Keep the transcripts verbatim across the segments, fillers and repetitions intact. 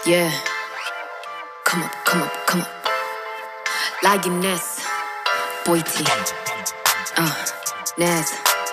Yeah. Come up, come up, come up. Lioness, Boy T. Uh, Naz.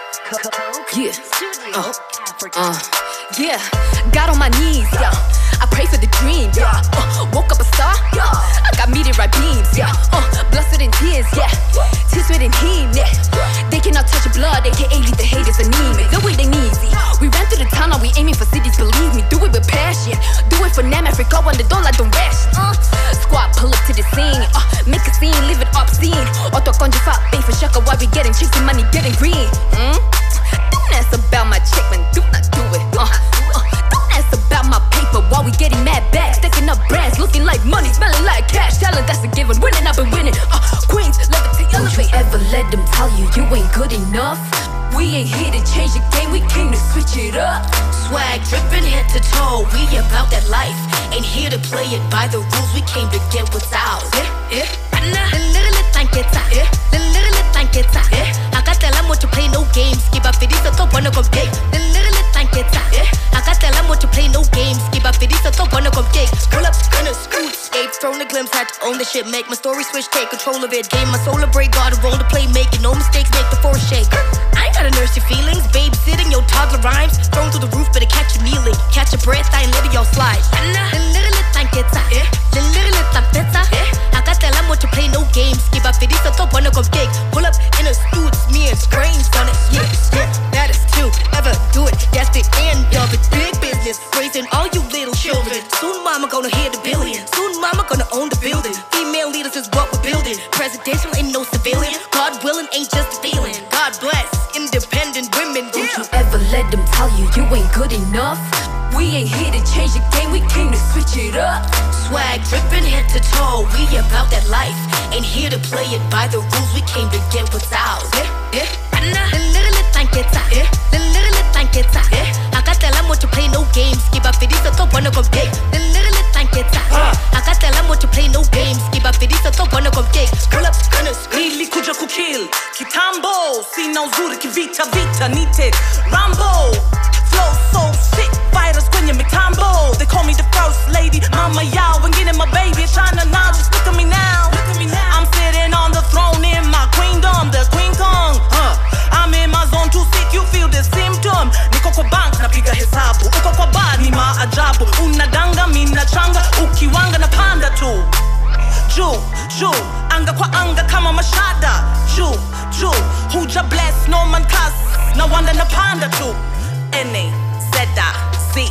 Yeah. Uh, uh, yeah. Got on my knees, yeah. I pray for the dream, yeah. Uh, woke up a star, yeah. I got meteorite beams, yeah. Uh, blessed in tears, yeah. Tears within him, yeah. They cannot touch your blood, aka lead the haters anemic. The way they need it. We ran through the town, now we aiming for cities, believe me. Do it with passion. Do it for Nam Africa, when they don't like the ration. Uh, squad, pull up to the scene. Uh, make a scene, live it obscene. Auto conjure fat, pay for shaka while we getting chasing money, getting green. Mm? Don't ask about my check, man. Do not do it. Uh, uh, don't ask about my paper while we getting mad back. Stacking up brands, looking like money, smelling like cash. Talent, that's a given. Winning, I've been winning. Uh, Queens, levitate, elevate. Don't you ever let them tell you you ain't good enough. We ain't here to change the game, we came to switch it up. Swag dripping head to toe, we about that life. Ain't here to play it by the rules, we came to get what's ours. Yeah, yeah. Literally thank it, yeah. Literally thank it, yeah. I got tell them what to play, no games. Give up it, so top wanna come take. Literally thank it, yeah. I got tell them what to play, no games. Give up it, so top wanna come take. Pull up, gonna scoot, escape, thrown the glimpse, had to own the shit, make my story switch, take control of it. Game my soul a break, got a roll to play, making no mistakes, make the force shake. I ain't gotta nurse your feelings, babysitting your toddler rhymes. Thrown through the roof, better catch you kneeling. Catch your breath, I ain't letting y'all slide. Literally thank it, yeah. Literally thank it, yeah. I got tell them what to play, no games. Give up it, so top wanna come take. Pull up in a suit, smear screens on it. Yeah, yeah, that is true. Ever do it, that's the end of it. Big business, raising all you little children. Soon mama gonna hear the billion. Soon mama gonna own the building. Female leaders is what we're building. Presidential ain't no civilian. God willing ain't just a feeling. God bless independent women. Don't you ever let them tell you you ain't good enough. We ain't here to change the game, we came to switch it up. Swag dripping head to toe, we about that life. Ain't here to play it by the rules, we came to get what's ours. Yeah, yeah. Literally thank it, yeah. Literally thank it, yeah. I got tell them what to play, no games. Give up it, so top wanna come take. Literally thank it, yeah. I got tell them what to play, no games. Give up it, so top wanna come take. Pull up, gonna scream. Nilikuja kukill kitambo, sina uzuri kivita vita nite Rambo. Flow so sick, fighters kwenye mitambo. They call me the first lady, mama yao, wengine my baby. China now, just look at me now. Look at me now. I'm sitting on the throne in my queendom, the Queen Kong. Huh. I'm in my zone too sick, you feel the symptom. Niko kwa bank, napiga hesabu. Uko kwa bar, ni maajabu. Unadanga, mina changa, ukiwanga na panda tu. Juu, juu, anga kwa anga kama mashada. Juu, juu, huja bless, no man cuss. Na wanda na panda tu. N A Z I C.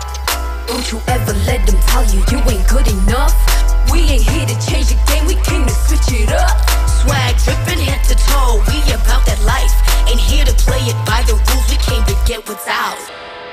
Don't you ever let them tell you you ain't good enough. We ain't here to change the game, we came to switch it up. Swag dripping head to toe, we about that life. Ain't here to play it by the rules, we came to get what's ours.